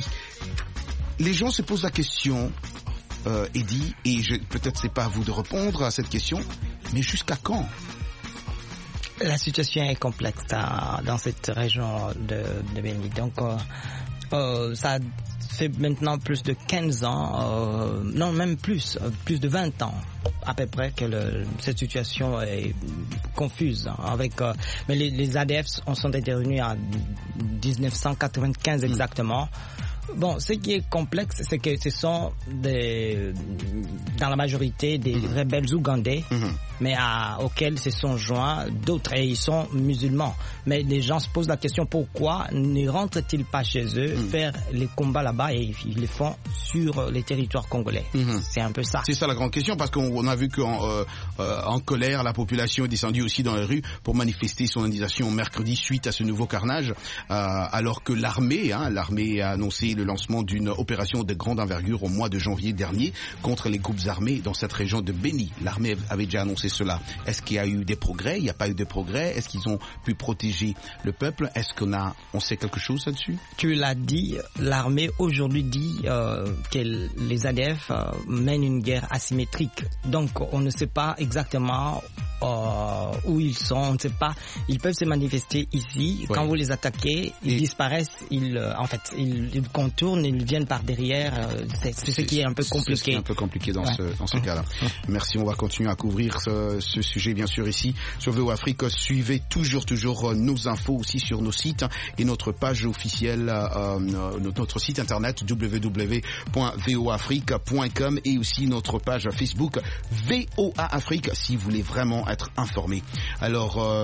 Les gens se posent la question, euh, Eddie, et je, peut-être c'est pas à vous de répondre à cette question, mais jusqu'à quand?
La situation est complexe hein, dans cette région de, de Beni. Donc, euh, euh, ça fait maintenant plus de quinze ans, euh, non même plus, plus de vingt ans à peu près que le, cette situation est confuse. Hein, avec, euh, mais les, les A D F sont intervenus en dix-neuf cent quatre-vingt-quinze exactement. Bon, ce qui est complexe, c'est que ce sont des, dans la majorité des mmh. rebelles ougandais, mmh. mais à, auxquels se sont joints d'autres, et ils sont musulmans. Mais les gens se posent la question, pourquoi ne rentrent-ils pas chez eux, mmh. faire les combats là-bas, et ils les font sur les territoires congolais. Mmh. C'est un peu ça.
C'est ça la grande question, parce qu'on a vu qu'en euh, euh, en colère, la population est descendue aussi dans les rues pour manifester son indignation mercredi suite à ce nouveau carnage, euh, alors que l'armée, hein, l'armée a annoncé le lancement d'une opération de grande envergure au mois de janvier dernier contre les groupes armés dans cette région de Beni. L'armée avait déjà annoncé cela. Est-ce qu'il y a eu des progrès? Il n'y a pas eu de progrès? Est-ce qu'ils ont pu protéger le peuple? Est-ce qu'on a, on sait quelque chose là-dessus?
Tu l'as dit, l'armée aujourd'hui dit euh, que les A D F euh, mènent une guerre asymétrique. Donc on ne sait pas exactement euh, où ils sont, on ne sait pas. Ils peuvent se manifester ici. Ouais. Quand vous les attaquez, ils Et... disparaissent. Ils, euh, en fait, ils, ils contournent, ils viennent par derrière. Euh, c'est, c'est ce qui est un peu compliqué. C'est
un peu compliqué dans ouais. ce dans ce cas-là. Merci. On va continuer à couvrir ce, ce sujet bien sûr ici sur V O Afrique. Suivez toujours toujours nos infos aussi sur nos sites et notre page officielle, euh, notre site internet w w w point v o afrique point com et aussi notre page Facebook V O A Afrique si vous voulez vraiment être informé. Alors, euh,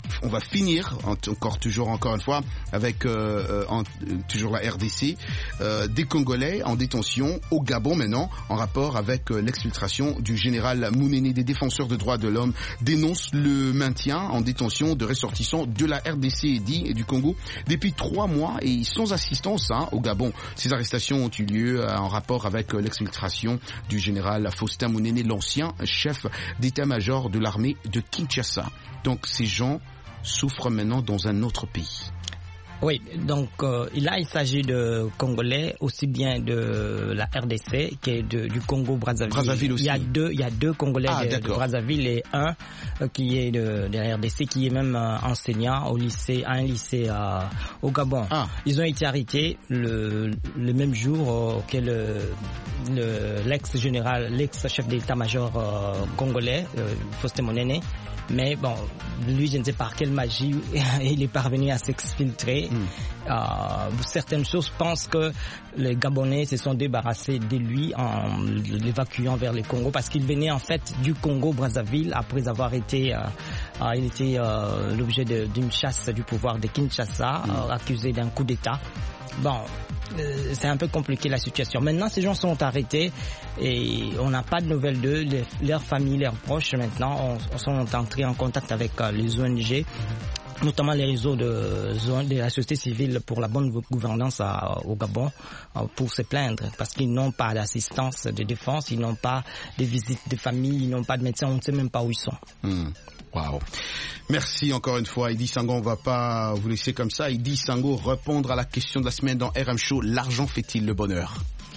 on va finir encore toujours encore une fois avec euh, en, toujours la R D C, euh, des Congolais en détention au Gabon maintenant en rapport avec euh, l'exfiltration du général Mounene. Des défenseurs de droits de l'homme dénoncent le maintien en détention de ressortissants de la R D C et du Congo depuis trois mois et sans assistance hein, au Gabon. Ces arrestations ont eu lieu euh, en rapport avec euh, l'exfiltration du général Faustin Mounene, l'ancien chef d'état-major de l'armée de Kinshasa. Donc ces gens souffrent maintenant dans un autre pays.
Oui, donc euh, là il s'agit de Congolais, aussi bien de la R D C que de, du Congo Brazzaville.
Brazzaville aussi.
Il y a deux, il y a deux Congolais ah, de, de Brazzaville et un euh, qui est de, de la R D C qui est même euh, enseignant au lycée, à un lycée euh, au Gabon. Ah. Ils ont été arrêtés le, le même jour euh, que le, le l'ex-général, l'ex-chef d'état-major euh, congolais, euh, Faustin Mounene. Mais bon, lui, je ne sais pas par quelle magie il est parvenu à s'exfiltrer. Mm. Euh, certaines sources pensent que les Gabonais se sont débarrassés de lui en l'évacuant vers le Congo parce qu'il venait en fait du Congo-Brazzaville après avoir été, euh, euh, il était euh, l'objet d'une chasse du pouvoir de Kinshasa, mm. euh, accusé d'un coup d'État. Bon, euh, c'est un peu compliqué la situation. Maintenant, ces gens sont arrêtés et on n'a pas de nouvelles d'eux. Les, leurs familles, leurs proches, maintenant, on, on sont entrés en contact avec euh, les O N G, notamment les réseaux de, de la société civile pour la bonne gouvernance à, au Gabon, euh, pour se plaindre, parce qu'ils n'ont pas d'assistance de défense, ils n'ont pas de visites de famille, ils n'ont pas de médecins, on ne sait même pas où ils sont.
Mmh. Wow. Merci encore une fois, Eddy Sango. On va pas vous laisser comme ça. Eddy Sango, répondre à la question de la semaine dans R M Show. L'argent fait-il le bonheur?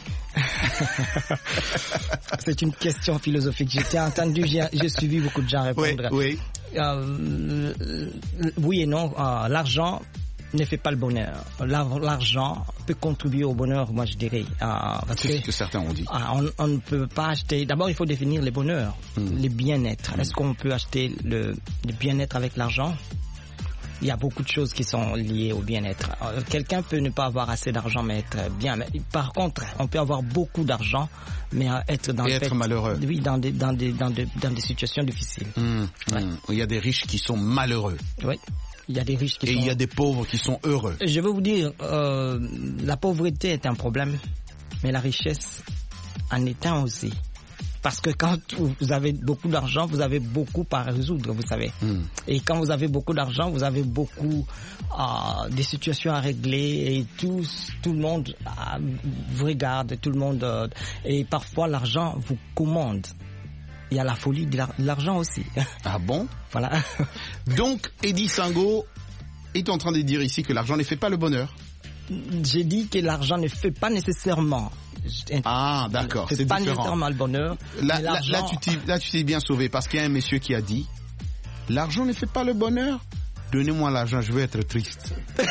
C'est une question philosophique. J'ai entendu, j'ai suivi beaucoup de gens répondre.
Oui, oui.
Euh, oui et non. Euh, l'argent ne fait pas le bonheur. L'argent peut contribuer au bonheur, moi je dirais. Euh,
C'est ce que certains ont dit.
Euh, on, on ne peut pas acheter... D'abord, il faut définir le bonheur, mm. le bien-être. Mm. Est-ce qu'on peut acheter le, le bien-être avec l'argent? Il y a beaucoup de choses qui sont liées au bien-être. Euh, Quelqu'un peut ne pas avoir assez d'argent mais être bien. Mais, par contre, on peut avoir beaucoup d'argent mais être dans
Et
le
être fait, malheureux.
Oui, dans des, dans des, dans des, dans des situations difficiles.
Mm. Ouais. Mm. Il y a des riches qui sont malheureux.
Oui. Il y a des riches qui
Et
sont...
il y a des pauvres qui sont heureux.
Je veux vous dire, euh, la pauvreté est un problème, mais la richesse en est un aussi. Parce que quand vous avez beaucoup d'argent, vous avez beaucoup à résoudre, vous savez. Mm. Et quand vous avez beaucoup d'argent, vous avez beaucoup euh, des situations à régler et tout, tout le monde euh, vous regarde, tout le monde... Euh, et parfois, l'argent vous commande. Il y a la folie de l'argent aussi.
Ah bon?
Voilà.
Donc, Eddy Sango est en train de dire ici que l'argent ne fait pas le bonheur.
J'ai dit que l'argent ne fait pas nécessairement.
Ah, d'accord, c'est
pas
différent.
nécessairement le bonheur.
Là, là, là, tu t'es, là, tu t'es bien sauvé parce qu'il y a un monsieur qui a dit l'argent ne fait pas le bonheur. Donnez-moi l'argent, je vais être triste.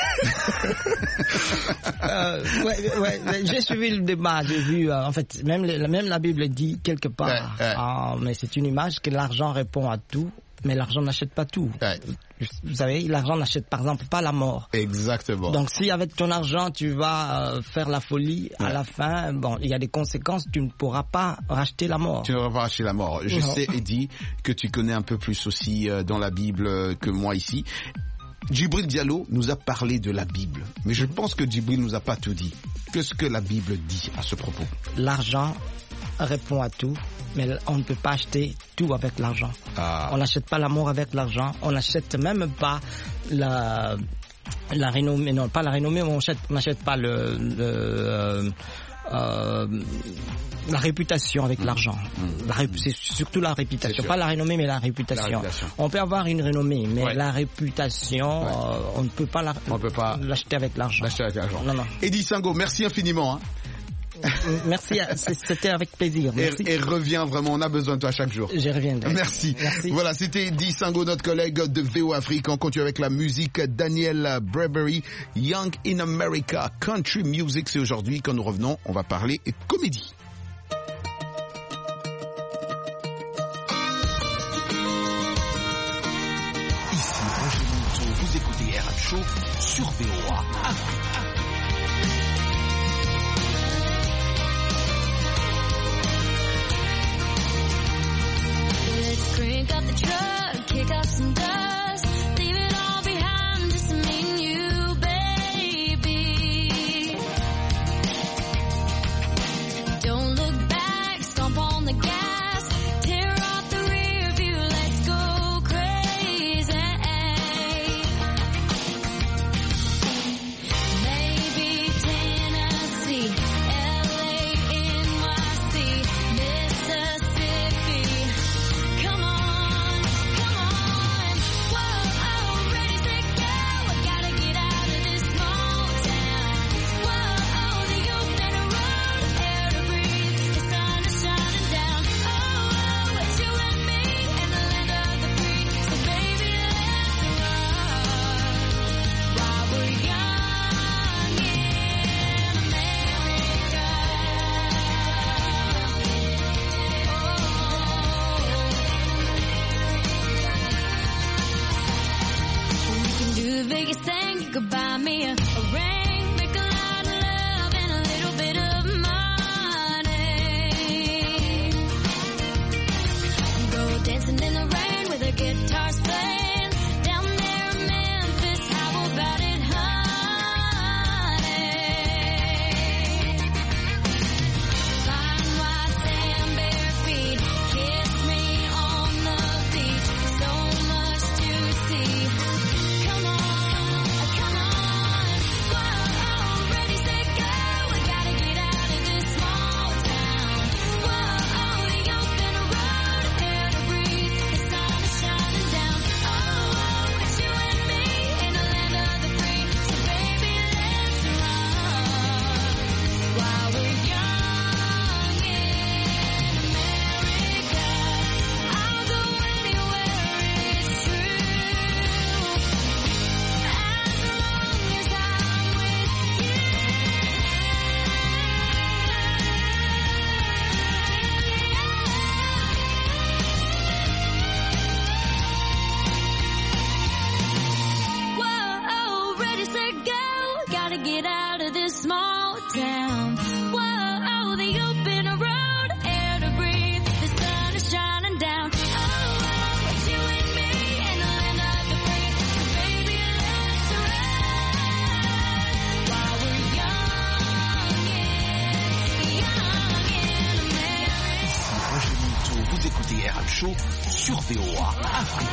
euh, ouais, ouais, j'ai suivi le débat, j'ai vu, euh, en fait, même, même la Bible dit quelque part, ouais, ouais. Euh, mais c'est une image que l'argent répond à tout, mais l'argent n'achète pas tout. Ouais. Vous savez, l'argent n'achète par exemple pas la mort.
Exactement.
Donc si avec ton argent tu vas euh, faire la folie, ouais. à la fin, bon, il y a des conséquences, tu ne pourras pas racheter la mort.
Tu ne pourras pas racheter la mort. Je non. sais, Eddy, que tu connais un peu plus aussi euh, dans la Bible euh, que moi ici. Djibril Diallo nous a parlé de la Bible, mais je pense que Djibril nous a pas tout dit. Qu'est-ce que la Bible dit à ce propos?
L'argent répond à tout, mais on ne peut pas acheter tout avec l'argent. Ah. On n'achète pas l'amour avec l'argent, on n'achète même pas la, la renommée, non pas la renommée, on n'achète pas le... le Euh, la réputation avec mmh. l'argent. Mmh. La ré... C'est surtout la réputation, pas la renommée mais la réputation. la réputation. On peut avoir une renommée, mais ouais. la réputation, ouais. euh, on ne peut pas la...
on peut pas
l'acheter avec l'argent.
L'acheter avec l'argent.
Non, non.
Eddy Sango, merci infiniment. Hein.
Merci, c'était avec plaisir. Merci.
Et, et reviens vraiment, on a besoin de toi chaque jour.
Je reviendrai.
Merci.
Merci.
Voilà, c'était Eddy Sango, notre collègue de V O Afrique. On continue avec la musique. Daniel Bradbury, Young in America, Country Music. C'est aujourd'hui, quand nous revenons, on va parler comédie. Ici Roger Monteau, vous écoutez R M Show sur V O A Afrique.
Crank up the truck, kick off some dust, leave it
Vous écoutez R M Show sur V O A Afrique.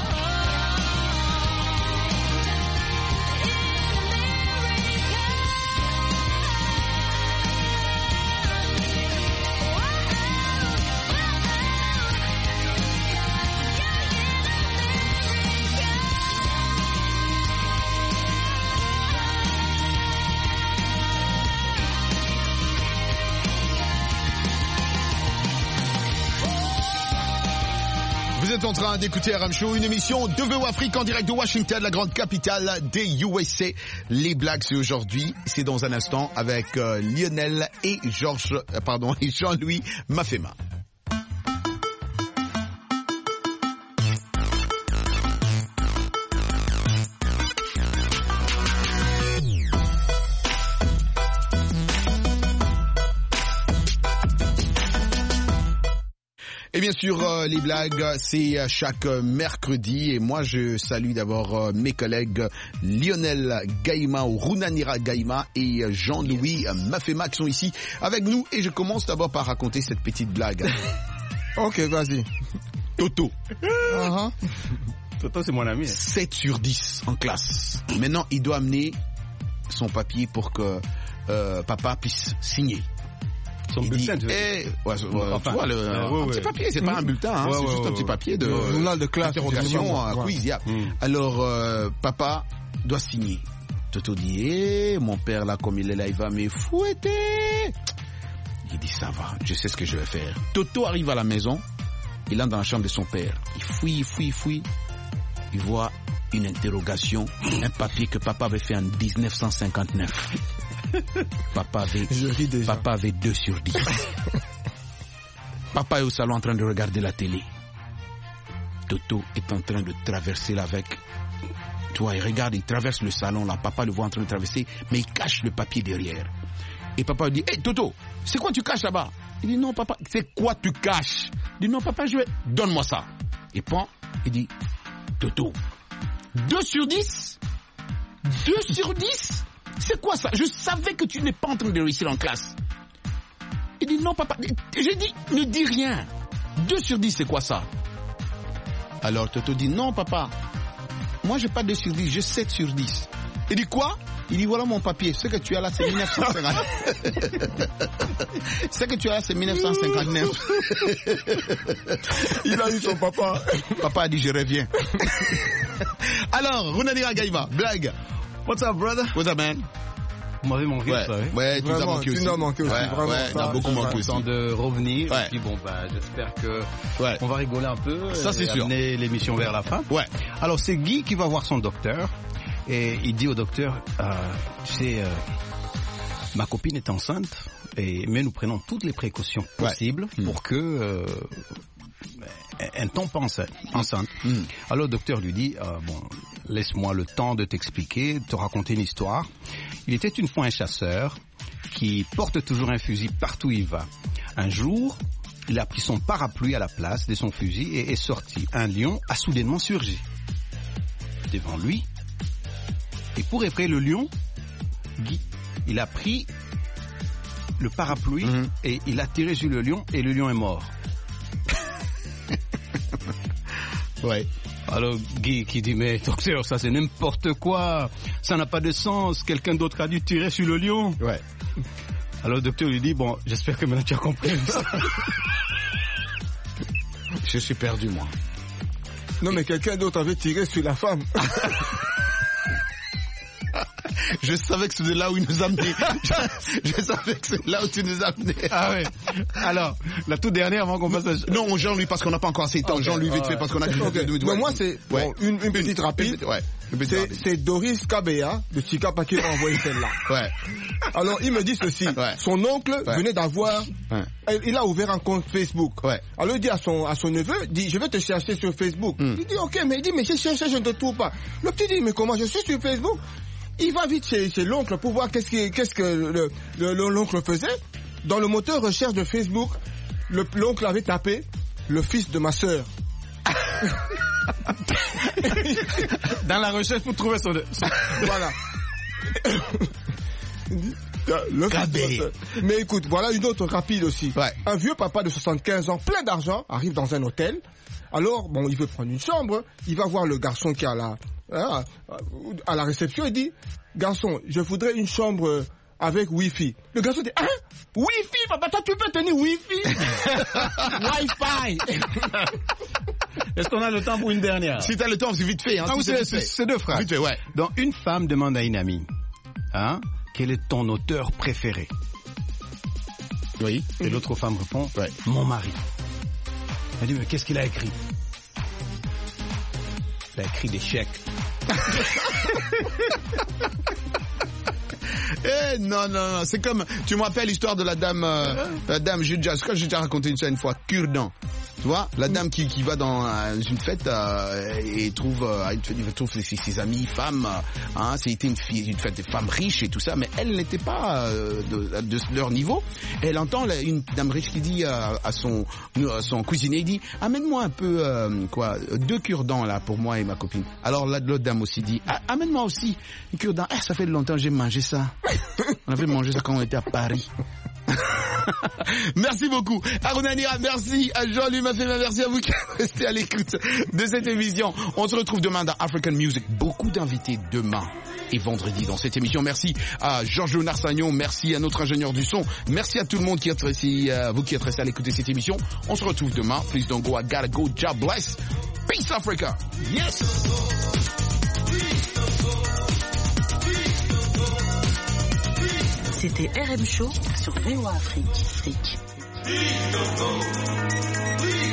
Vous êtes en train d'écouter R M Show, une émission de V O A Afrique en direct de Washington, la grande capitale des U S A. Les blagues, c'est aujourd'hui, c'est dans un instant avec euh, Lionel et Georges, euh, pardon, et Jean-Louis Mafema. Et bien sûr, euh, les blagues, c'est chaque mercredi. Et moi, je salue d'abord euh, mes collègues Lionel Gaïma ou Runanira Gaïma et Jean-Louis yes. Mafema qui sont ici avec nous. Et je commence d'abord par raconter cette petite blague.
Ok, vas-y.
Toto.
Uh-huh.
Toto, c'est mon ami.
sept sur dix en classe. Maintenant, il doit amener son papier pour que euh, papa puisse signer.
Son
il
bulletin,
dit,
tu
eh, ouais, ouais,
enfin,
tu vois, le,
euh,
un
ouais,
petit
ouais.
papier, c'est mmh. pas un bulletin, hein,
ouais,
c'est
ouais,
juste
ouais,
un petit papier de
ouais. journal de classe,
interrogation, un
ouais.
quiz, yeah. mmh. Alors, euh, papa doit signer. Toto dit, eh, mon père là, comme il est là, il va me fouetter. Il dit, ça va, je sais ce que je vais faire. Toto arrive à la maison, il entre dans la chambre de son père. Il fouille, il fouille, il fouille. Il voit une interrogation, un papier que papa avait fait en dix-neuf cent cinquante-neuf. Papa avait, papa avait deux sur dix. Papa est au salon en train de regarder la télé. Toto est en train de traverser avec. Tu vois, il regarde, il traverse le salon là. Papa le voit en train de traverser, mais il cache le papier derrière. Et papa lui dit, hé hey, Toto, c'est quoi tu caches là-bas? Il dit, non papa, c'est quoi tu caches? Il dit, non papa, je vais, donne-moi ça. Et puis, il dit, Toto, deux sur dix? deux sur dix? C'est quoi ça? Je savais que tu n'es pas en train de réussir en classe. Il dit non papa, j'ai dit ne dis rien. deux sur dix c'est quoi ça? Alors Toto dit non papa, moi j'ai pas deux sur dix, j'ai sept sur dix. Il dit quoi? Il dit voilà mon papier, ce que tu as là c'est mille neuf cent cinquante. Ce que tu as là c'est mille neuf cent cinquante-neuf.
Il a eu son papa.
Papa a dit je reviens. Alors, Runanira Gaïma, blague.
What's up, brother?
What's up, man?
Vous m'avez manqué,
ouais.
ça, oui.
Ouais, tu nous as manqué aussi.
Tu nous as manqué aussi,
ouais,
vraiment.
Ouais, on a beaucoup manqué aussi.
Temps de revenir.
Ouais.
Et puis bon, bah, j'espère que
ouais.
on va rigoler un peu.
Ça, c'est
et
sûr.
Amener l'émission vers la fin.
Ouais.
Alors, c'est Guy qui va voir son docteur. Et il dit au docteur, euh, tu sais, euh, ma copine est enceinte. Et, mais nous prenons toutes les précautions possibles ouais. pour que... Euh, elle tombe pas enceinte. Mm. Alors le docteur lui dit, euh, bon, laisse-moi le temps de t'expliquer, de te raconter une histoire. Il était une fois un chasseur qui porte toujours un fusil partout où il va. Un jour, il a pris son parapluie à la place de son fusil et est sorti. Un lion a soudainement surgi devant lui. Et pour effrayer le lion, Guy, il a pris le parapluie mm-hmm. et il a tiré sur le lion et le lion est mort.
Ouais.
Alors Guy qui dit mais docteur ça c'est n'importe quoi, ça n'a pas de sens, quelqu'un d'autre a dû tirer sur le lion.
Ouais.
Alors le docteur lui dit bon j'espère que maintenant tu as compris.
Je suis perdu moi.
Non mais quelqu'un d'autre avait tiré sur la femme.
Je savais que c'était là où il nous amenait. Je, je savais que c'est là où tu nous amenais.
Ah ouais. Alors, la toute dernière avant qu'on passe à...
Non, Jean-Louis, parce qu'on n'a pas encore assez de temps. Okay. Jean-Louis, vite fait, parce qu'on a...
Okay. De, de, de,
ouais.
Moi, c'est ouais. bon, une, une petite rapide.
Ouais.
C'est, c'est Doris Kabea de Chikapa qui m'a envoyé celle-là.
Ouais.
Alors, il me dit ceci.
Ouais.
Son oncle ouais. venait d'avoir...
Ouais.
Il a ouvert un compte Facebook.
Ouais.
Alors, il dit à son, à son neveu, dit, je vais te chercher sur Facebook. Mm. Il dit, ok, mais il dit, mais je cherche, je ne te trouve pas. Le petit dit, mais comment je suis sur Facebook? Il va vite chez, chez l'oncle pour voir qu'est-ce, qui, qu'est-ce que le, le, le, l'oncle faisait. Dans le moteur recherche de Facebook, le, l'oncle avait tapé le fils de ma sœur.
Dans la recherche pour trouver son...
Voilà. Le fils de ma sœur. Mais écoute, voilà une autre rapide aussi.
Ouais.
un vieux papa de soixante-quinze ans, plein d'argent, arrive dans un hôtel. Alors, bon, il veut prendre une chambre. Il va voir le garçon qui est à la, hein, à la réception. Il dit, garçon, je voudrais une chambre avec Wi-Fi. Le garçon dit, hein? Wi-Fi, papa, toi, tu peux tenir Wi-Fi? Wi-Fi.
Est-ce qu'on a le temps pour une dernière?
Si t'as le temps, c'est vite fait. Hein,
ah, oui, c'est, c'est, c'est deux phrases.
Vite fait, ouais.
Donc, une femme demande à une amie, hein, quel est ton auteur préféré?
Oui.
Et mmh. l'autre femme répond, ouais. Mon mari. Elle dit, mais qu'est-ce qu'il a écrit? Il a écrit des chèques.
Eh non, non, non, c'est comme, tu me rappelles l'histoire de la dame, euh, la dame, j'ai déjà, j'ai déjà raconté une ça une fois, cure-dent. Tu vois, la dame qui, qui va dans euh, une fête euh, et trouve, euh, une fête, il trouve ses, ses amis femmes, euh, hein, c'était une, fille, une fête des femmes riches et tout ça, mais elle n'était pas euh, de, de leur niveau. Et elle entend la, une dame riche qui dit euh, à son, à son cuisinier, il dit, amène-moi un peu, euh, quoi, deux cure-dents là pour moi et ma copine. Alors là, l'autre dame aussi dit, ah, amène-moi aussi une cure-dent. Ah, ça fait longtemps que j'ai mangé ça. On avait mangé ça quand on était à Paris. Merci beaucoup Haruna Nira, merci à Jean-Louis Mafema, merci à vous qui restez à l'écoute de cette émission. On se retrouve demain dans African Music. Beaucoup d'invités demain et vendredi dans cette émission. Merci à Georges Narsagnon, merci à notre ingénieur du son, merci à tout le monde qui est resté, euh, vous qui êtes resté à l'écoute de cette émission. On se retrouve demain. Please don't go, I gotta go. God bless. Peace Africa. Yes.
C'était R M Show sur V O A Afrique. Afrique.